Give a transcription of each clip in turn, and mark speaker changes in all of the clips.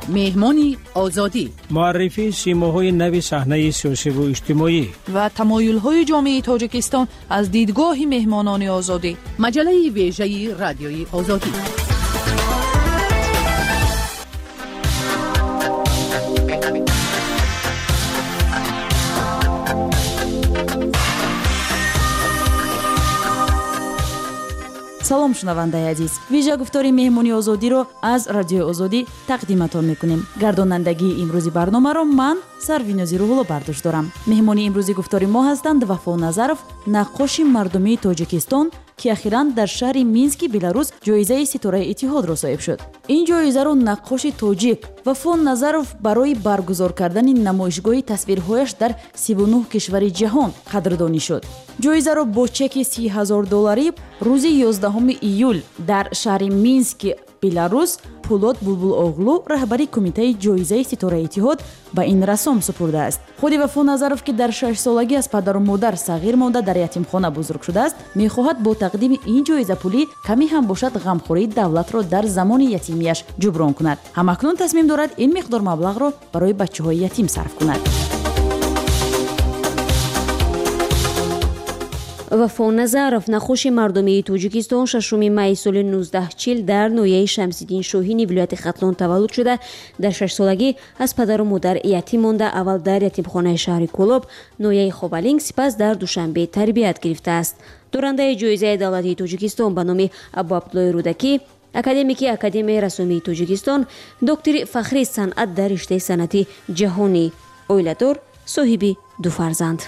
Speaker 1: مهمانی آزادی،
Speaker 2: معرفی سیماهای نو صحنه سیاسی و اجتماعی
Speaker 3: و تمایل‌های جامعه تاجیکستان از دیدگاه مهمانان آزادی.
Speaker 1: مجله ویژه رادیوی آزادی.
Speaker 4: салом шунавандаи азиз, вижа гуфтори меҳмони озодиро аз радиои озодӣ тақдиматон мекунем. гардонандагии имрӯзи барномаро ман Сарвинози Рӯҳулло бардошт дорам. меҳмони имрӯзи гуфтори мо ҳастанд Вафо Назаров, наққоши мардумии Тоҷикистон, ки ахиран дар шаҳри Мински, Беларус ҷоизаи Ситораи Иттиҳодро соҳиб шуд. ин ҷоизаро наққоши тоҷик Вафо Назаров барои баргузор кардани намоишгоҳи тасвирҳояш дар 39 кишвари ҷаҳон қадрдонӣ шуд. ҷоизаро бо чеки $30,000 рӯзи 11 июл дар шаҳри Мински, Беларус, Пулот Булбулоғлу, раҳбари кумитаи ҷоизаи Ситораи Иттиҳод, ба ин расом супурдааст. худи Вафо Назаров, ки дар 6 солагӣ аз падару модар сағир монда дар ятимхона бузург шудааст, мехоҳад бо тақдими ин ҷоиза пулӣ каме ҳам бошад ғамхории давлатро дар замони ятимияш ҷуброн кунад. ҳамакнун тасмим дорад ин миқдор маблағро барои бачаҳои ятим сарф кунад.
Speaker 5: Вафо Назаров, наққоши мардумии Тоҷикистон, 6 майи соли 1940 дар ноҳияи Шамсиддин Шоҳини вилояти Хатлон таваллуд шуда, дар 6 солагӣ аз падару модар ятим монда, аввал дар ятимхонаи шаҳри Колоб, ноҳияи Хобалинг, сипас дар Душанбе тарбият гирифтааст. Дорандаи ҷоизаи давлатии Тоҷикистон ба номи Абу Абдуллои Рӯдакӣ, академики Академияи расомии Тоҷикистон, доктори фахрии санъат дар риштаи санъати ҷаҳонӣ, оиладор, соҳиби 2 фарзанд.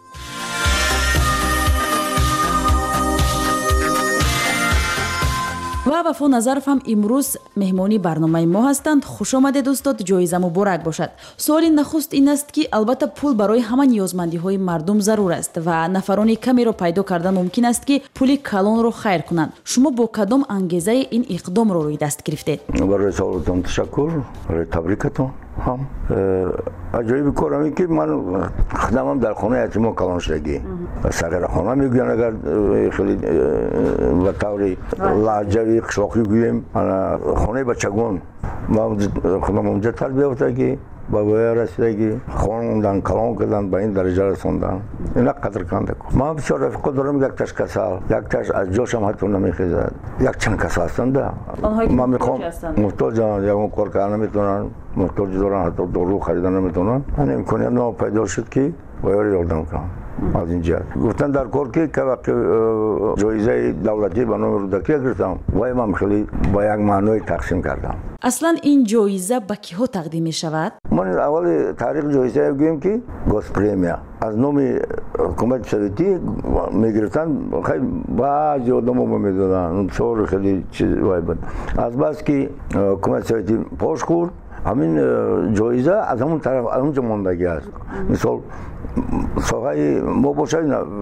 Speaker 4: ва Вафо Назаров ҳам имрӯз меҳмони барномаи мо ҳастанд. хушомадед устод, ҷоиза муборак бошад. суоли нахуст ин аст, ки албатта пул барои ҳама ниёзмандиҳои мардум зарур аст ва нафарони камеро пайдо кардан мумкин аст, ки пули калонро хайр кунанд. шумо бо кадом ангезаи ин иқдомро рӯи даст гирифтед?
Speaker 6: барои саволатон ташаккур, барои табрикатон ҳам. аҷоиби корам ин ки ман хидамам дар хонаи ятимон калоншудагӣ сағирахона мегӯянд, агар хеле ба таври лаҳҷави қишлоқӣ гӯем, хонаи бачагон худам онҷа тарбия ёфтагӣ, ба воя расидагӣ, хондан, калон кардан, ба ин дараҷа расондан. ина қадр канда кун. Ман бисёр рафиқо дорам, якташ касал, якташ аз ҷошам ҳатто намехезад. Якчанд каса ҳастанда. Ман мехоҳам муҳтоҷанд, ягон кор кардан наметавонанд, муҳтоҷ доранд, ҳатто дору харидан наметавонанд. Ман имконият мо пайдо шуд, ки вояро ёрдам кунам. аз ин ҷиҳат гуфтан дар кор ки вақти ҷоизаи давлатӣ ба номи Рӯдакӣ гирифтам, вайам хеле ба як маъное тақсим кардам.
Speaker 4: аслан ин ҷоиза ба киҳо тақдим мешавад?
Speaker 6: ман аввали таърихи ҷоизаи гӯем ки госпремия аз номи ҳукумати советӣ мегирифтанд. хай баъзи одамо медоданд сор хеле чиз вай буд. азбас ки ҳукумати советӣ пош хӯрд, ҳамин ҷоиза аз ҳамон тараф аз онҷо мондагӣ аст. мисол соҳаи мо бошад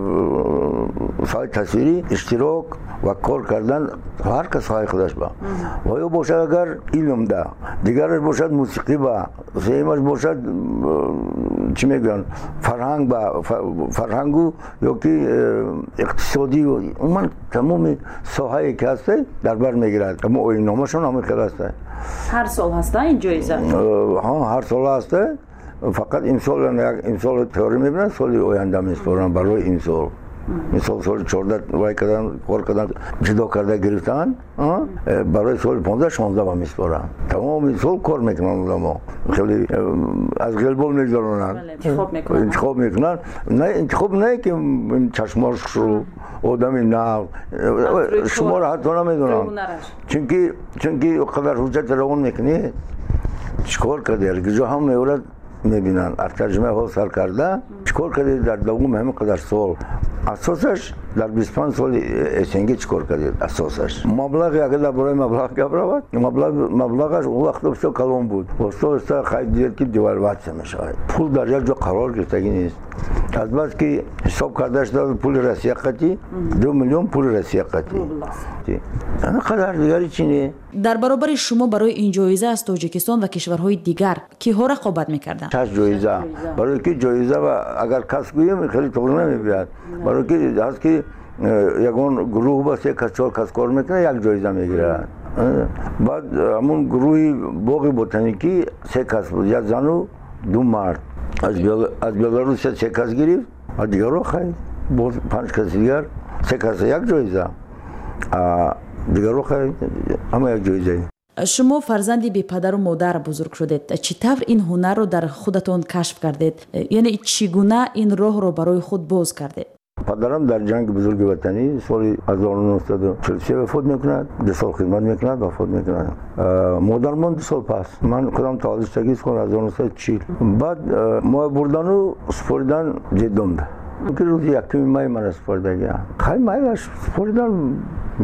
Speaker 6: соҳаи тасвирӣ иштирок ва кор кардан ҳар кас соҳаи худаш ба ва ё бошад агар илмда, дигараш бошад мусиқӣ ба, сеюмаш бошад чӣ мегӯянд фарҳанг ба фарҳангу ё ки иқтисодӣ, умуман тамоми соҳае ки ҳаста дар бар мегирад. мо оинномашон ҳам хел ҳаста.
Speaker 4: ҳар сол ҳаста ин ҷоиза?
Speaker 6: ҳар сол ҳаста. фақат имсол имсол теорӣ мебинанд, соли оянда меспоранд барои имсол. мисол соли 14 вай кардан кор кардан ҷудо карда гирифтан, барои соли 15-16 ба меспоранд. тамоми сол кор мекунанд одамо. хеле аз ғелбол мегзаронанд, интихоб мекунанд. не интихоб не ки чашмошру одами нав шуморо ҳатто намедонам, чунки қадар ҳуҷҷати равон мекунӣ чикор кардӣ, ҷо ҳам меорад мебинанд. аз тарҷумаи ҳол сар карда чикор кардед дар давоми ҳамин қадар сол, асосаш дар 25 соли эсенги чикор кардед. асосаш маблағи, агар дар бораи маблағ гап равад, маблағаш он вақто бисёр калон буд. оста хай дидед ки девальватсия мешавад. пул дар як ҷо қарор гирифтагӣ нест. азбас ки ҳисоб карда шуда пули Россия қатӣ 2 миллион пули Россия қатӣ. ана қадар дигари чӣ не.
Speaker 4: дар баробари шумо барои ин ҷоиза аз Тоҷикистон ва кишварҳои дигар киҳо рақобат мекарданд?
Speaker 6: 6 ҷоиза. барои ки ҷоиза ва агар кас гӯем хеле тоғри намебиёяд. барои ки ҳаст ки ягон гурӯҳ ба 3-4 кас кор мекунад, як ҷоиза мегирад. بعد همون گروه باغ بوتانیکی 3 کس بود، یک زن و 2 مرد. از بلاروس 3 کس گرفت و دیگر رو خرید. باز 5 کس دیگر، 3 کس یک جایزه، دیگر رو خرید، همه یک جایزه.
Speaker 4: شما فرزندی بی پدر و مادر بزرگ شدید. چطور این هنر رو در خودتون کشف کردید؟ یعنی چگونه این راه رو برای خود باز کردید؟
Speaker 6: پدرم در جنگ بزرگ وطنی سال 1943 وفات میکند، 2 سال خدمت میکند و وفات میکند. مادرم 2 سال پس، من خودم تازگی سال 1940. بعد ما بردن و سپردن جدم ده. که روز یکم مای من سپردگی. خیلی مایش سپردن،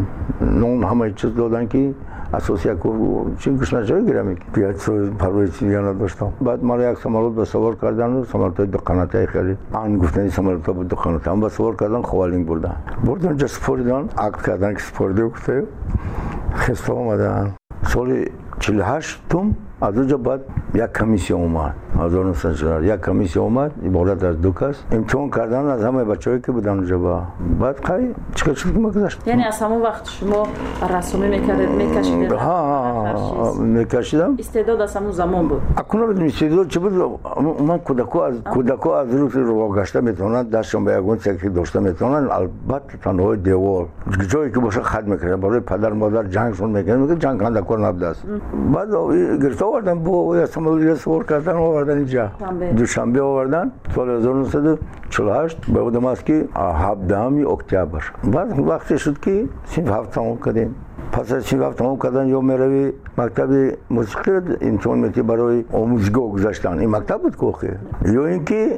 Speaker 6: نون همه چیز دادن که اساسی چین گشنجایی گرمی بیاد سوی پروی چیزی نداشتم. بعد مرا یک سمارات به سوار کردن و سمارات دو قناتی خیلی آن گفتنی سمارات بود دو قناتی هم به سوار کردن خوالینگ بردن جا سپردن عقد کردن که سپرده گفته خسته آمدن. سال 48 از اونجا بعد یک کمیسی اومد، 1904 یک کمیسی اومد عبارت از 2 کس امتحان کردن از همه بچه‌ای که بودن اونجا. بعد خیلی چیکار می‌گذاشت.
Speaker 4: یعنی از همون وقت شما رسومی می‌کشیدید؟
Speaker 6: ها می‌کشیدم.
Speaker 4: استعداد از همون زمان بود.
Speaker 6: اکنون بدون استعداد چه بود؟ من کودکو از رو گشته میتونن، دستشون به یگون چکی داشته میتونن. البته تنها دیوار جایی که باشه خد میکنه، برای پدر مادر جنگشون میکنه، میگه جنگ کننده کار نبوده است. بعد گرفته آوردن با اسمبلی سوار کردن آوردن اینجا. دوشنبه آوردن سال 1948 به بودم است که 17 اکتبر. بعد وقتی شد که صنف 7 تمام کردیم. پس از صنف 7 تمام کردن یا میروی مکتب موسیقی امتحان میتی برای آموزگاه گذاشتن. این مکتب بود کوخه. یا اینکه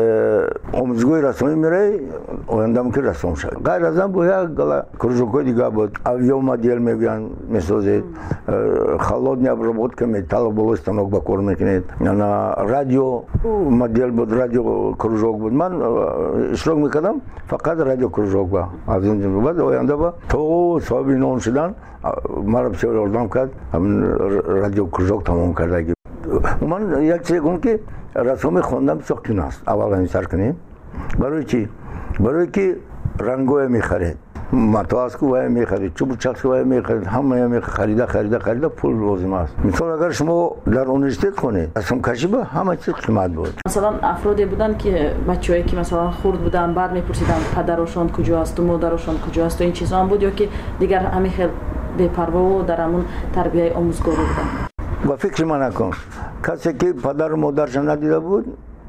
Speaker 6: آموزگاه رسمی میره آیندم که رسم شد. غیر از آن با یک کروژوکای دیگه بود. اویا مدل میگن میسازید. خالد نیابر بود که میتال بالا استانوک با کار میکنید. یعنی رادیو مدل بود، رادیو کروژوک بود. من اشتراک میکردم فقط رادیو کروژوک با. از اون بعد آینده با تو صاحب نون شدن مرا بسیار اردام کرد. همین رادیو کروژوک تمام کرده. من یک چیز گفتم که رسوم خواندن ساختن است. اول همین سر کنیم. برای چی؟ برای که رنگوی میخرید. متاسکو وای میخرید، چوب چاکس وای میخرید، همه میخرید خریده پول لازم است. مثلا اگر شما در اونیورسیته خونید، رسم کشی با همه چیز قیمت بود.
Speaker 4: مثلا افرادی بودن که بچه‌ای که مثلا خرد بودن بعد میپرسیدن پدرشون کجاست و مادرشون کجاست و این چیزا هم بود، یا که دیگر همین خیلی بی‌پروا و در همون تربیت آموزگاری بودن.
Speaker 6: با فکر من نکن کسی که پدر و مادرش ندیده بود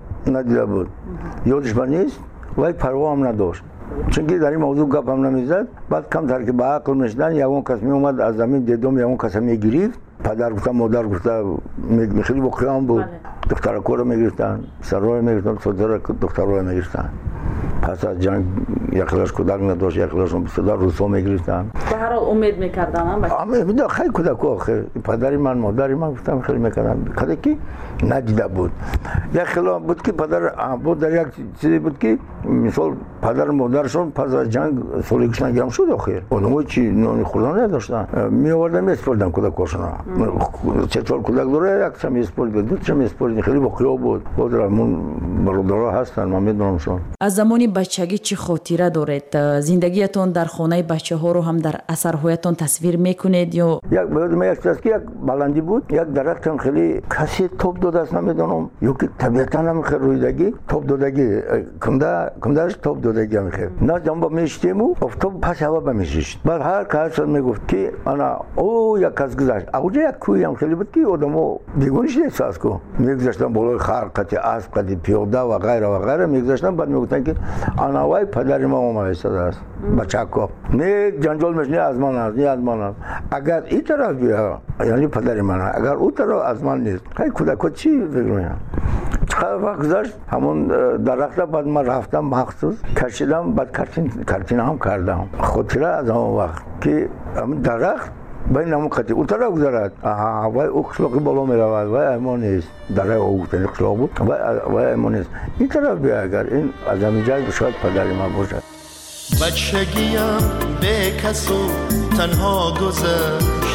Speaker 6: یادش نیست و پروا هم نداشت. چون که در این موضوع گپ هم نمیزد. بعد کم تر که به عقل میشدن یگون کس می اومد از زمین دیدم یگون کس میگرفت، پدر گفت مادر گفت خیلی با قیام بود. دخترکو رو میگرفتن، سرای میگرفتن، صدر دخترای میگرفتن. پس از جنگ یکلاش کودک نداشت، یکلاشون بسیار روسا میگرفتن.
Speaker 4: به هر حال امید میکردن
Speaker 6: هم خیلی کودک آخه پدری من مادری من گفتم خیلی میکردن. کودکی ندیده بود. یک خلاف بود که پدر بود در یک چیزی بود که مثال پدر مادرشون پس از جنگ سالگیشون گرم شد آخر. اونها چی نون خوردن نداشتن. می آوردن میسپردن کودکاشون. چطور کودک داره یک چم اسپورت دو چم اسپورت خیلی باقی بود. خودمون برادرها هستن من میدونمشون.
Speaker 4: از زمانی بچگی چه خاطره دارید؟ زندگیتون در خانه بچه‌ها رو هم در اثرهایتون تصویر میکنید یا
Speaker 6: یک چیزی که یک بلندی بود، یک درخت هم خیلی کسی توپ داده است نمیدونم، یا که طبیعتا هم خیلی رویدگی توپ دادگی کندهش توپ دادگی هم خیلی نه جنبا میشتیم و افتاد پس هوا بمیشید. بعد هر کس میگفت که انا او یک کس گذشت اونجا یک کوی هم خیلی بود که آدمو بیگونیش احساس کو میگذاشتن بالای خرقت اسب قدی پیاده و غیره میگذاشتن. بعد میگفتن که انا وای پدر ما اومده است بچه‌کو نه جنجال میشنه از من است اگر این طرف بیا یعنی پدر من، اگر اون طرف از من نیست خیلی کودکو چی بگم. چقدر وقت گذشت همون درخت بعد من رفتم مخصوص کشیدم، بعد کارتین هم کردم. خاطره از اون وقت که همون درخت بین همون قطعی اون طرف گذرد وای او قشلاقی بالا می رود وای اما نیست درخت او گفتنی قشلاق بود وای اما نیست این طرف بیا اگر این از همین جای شاید پدری من باشد.
Speaker 7: بچگیم به کسو تنها گذشت،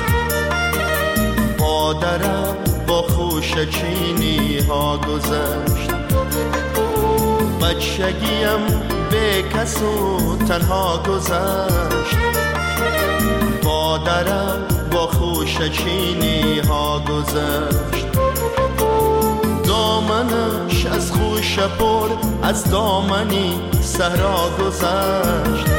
Speaker 7: مادرم با خوشچینی ها گذشت. بچگیم به کسو تنها گذشت، مادرم با خوشه چینی ها گذشت. دامنش از خوشه پر از دامنی صحرا گذشت.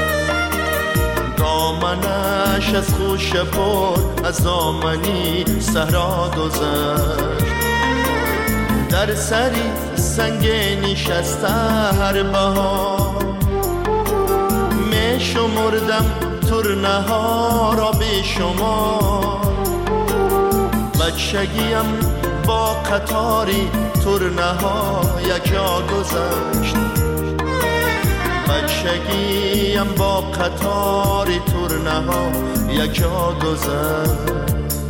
Speaker 7: دامنش از خوشه پر از دامنی صحرا گذشت. در سری سنگ نشسته هر بهار می شمردم ترنه ها را به شما. بچگیم با قطاری ترنه ها یک جا گذشت. بچگیم با قطاری ترنه ها یک جا گذشت.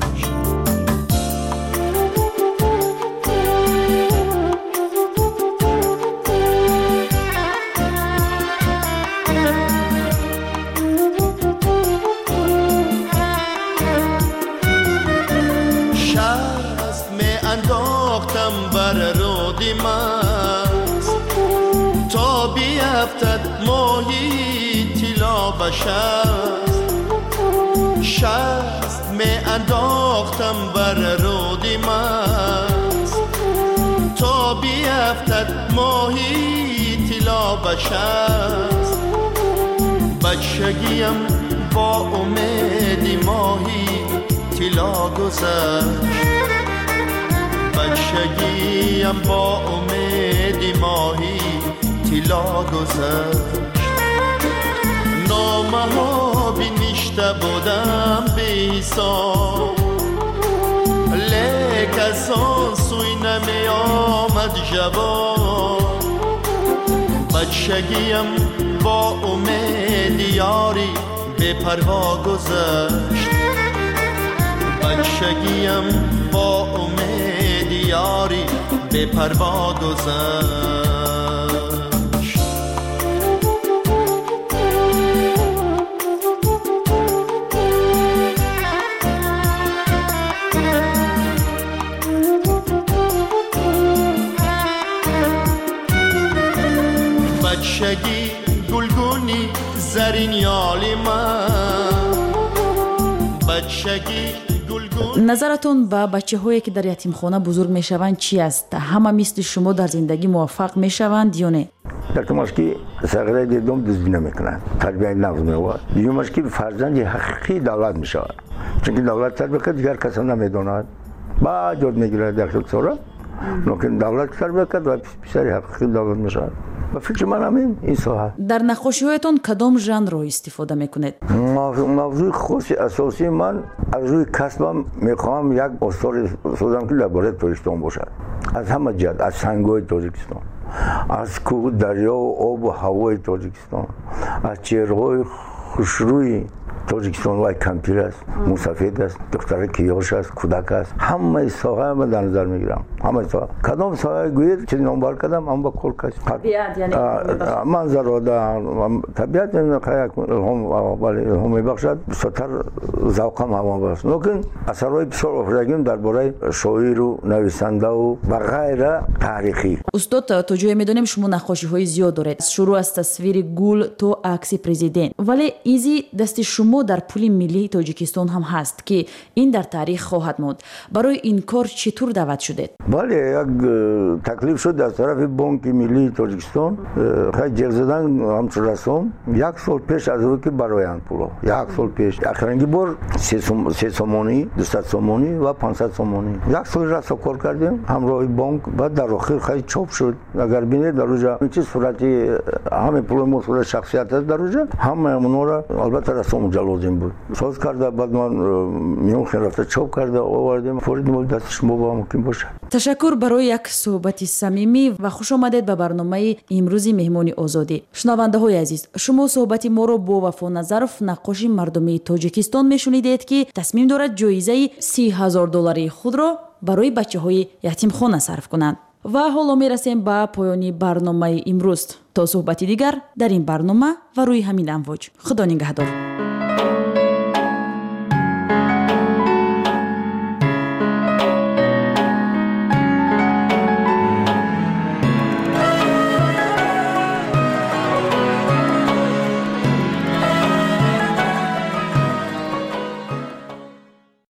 Speaker 7: بر رودی مست تا بیفتد ماهی طلا به شست می انداختم بر رودی مست تا بیفتد ماهی طلا به شست. بچگیم با امید ماهی طلا گذشت. بچگیم با امید ماهی طلا گذشت. نامه ها بنوشته بودم به حساب لیک از آن سوی نمی آمد جواب. بچگیم با امید یاری به پروا گذشت. بچگیم با امید یاری به پروا گذشت. بچگی گلگونی زرین یالی من. بچگی
Speaker 4: назаратон ба бачаҳое ки дар ятимхона бузург мешаванд чи аст? ҳама мисли шумо дар зиндагӣ муваффақ мешаванд ё не?
Speaker 6: یکمش که صغیره دیدم دزدی نمیکنند، تربیت نفس می‌آورد. دومش که فرزندی حقیقی دولت میشود، چون که دولت تربیت کرد دیگر کسی نمیداند. بعد یاد میگیرد در سورا، لیکن دولت تربیت کرد و پسری حقیقی دولت میشود. با فکر من همین این ساحه.
Speaker 4: در نقاشی‌هایتان کدام ژانر را استفاده میکنید؟
Speaker 6: موضوع خاص اساسی من از روی کسبم میخوام یک آثار سازم که درباره تاجیکستان باشد. از همه جهت، از سنگ‌های تاجیکستان، از کوه دریا و آب و هوای تاجیکستان، از چهره‌های خوشروی تاجیکستان و کمپیر است، موسفید است، دختر کیاش است، کودک است. همه ساحه من در نظر میگیرم. همه ساحه. کدام ساحه گوید چه نامبر کردم هم با کل کس.
Speaker 4: طبیعت یعنی
Speaker 6: منظر طبیعت الهام میبخشد. بسیار ذوقم هم است. لیکن اثرهای بسیار افزایشم درباره شاعر و نویسنده و غیره تاریخی.
Speaker 4: استاد تا جایی میدونیم شما نقاشی‌های زیاد دارید. شروع از تصویر گل تا عکس پرزیدنت. ولی ایزی دست شما در پول ملی تاجیکستان هم هست که این در تاریخ خواهد ماند. برای این کار چطور دعوت شدید؟
Speaker 6: بله، یک تکلیف شد از طرف بانک ملی تاجیکستان. خیلی جلد زدن همچون رسم. یک سال پیش از او که براین پولا. یک سال پیش. آخرینگی بار 3 سومانی، 200 سومانی و 500 سومانی. یک سال رسم کار کردیم همراه بانک. بعد در آخر خیلی چاپ شد. اگر بینید در اونجا این چیز صورتی همه پول مسئول شخصیت است در اونجا. همه اونا را البته رسم اونجا لازم بود. ساز کرده بعد من میون رفته چاپ کرده آوردیم. فورد مول دست شما با ممکن باشه.
Speaker 4: تشکر برای یک صحبت صمیمی و خوش آمدید به برنامه امروزی مهمانی آزادی. شنونده های عزیز، شما صحبت ما رو با وفا نظرف نقاش مردمی تاجیکستان میشنیدید که تصمیم دارد جایزه $30,000 خود را برای بچه های یتیم خانه صرف کنند. و حالا میرسیم به پایانی برنامه امروز. تا صحبتی دیگر در این برنامه و روی همین امواج. خدا نگهدار.